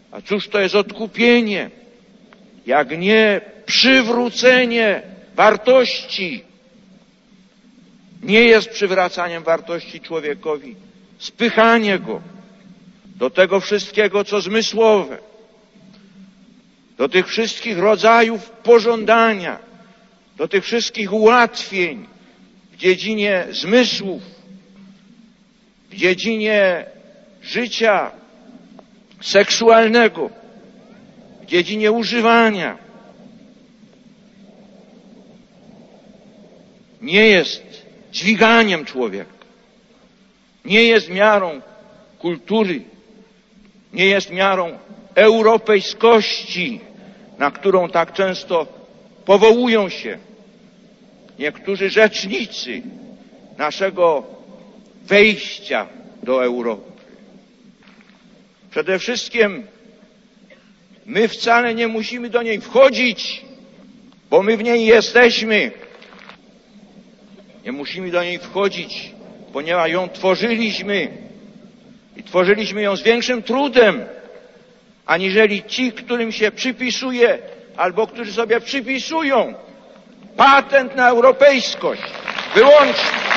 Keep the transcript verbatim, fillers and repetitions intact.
A cóż to jest odkupienie, jak nie przywrócenie wartości? Nie jest przywracaniem wartości człowiekowi spychanie go do tego wszystkiego, co zmysłowe, do tych wszystkich rodzajów pożądania, do tych wszystkich ułatwień w dziedzinie zmysłów, w dziedzinie życia seksualnego, w dziedzinie używania. Nie jest dźwiganiem człowieka, nie jest miarą kultury, nie jest miarą europejskości, na którą tak często powołują się niektórzy rzecznicy naszego wejścia do Europy. Przede wszystkim my wcale nie musimy do niej wchodzić, bo my w niej jesteśmy. Nie musimy do niej wchodzić, ponieważ ją tworzyliśmy i tworzyliśmy ją z większym trudem, aniżeli ci, którym się przypisuje, albo którzy sobie przypisują patent na europejskość. Wyłącznie.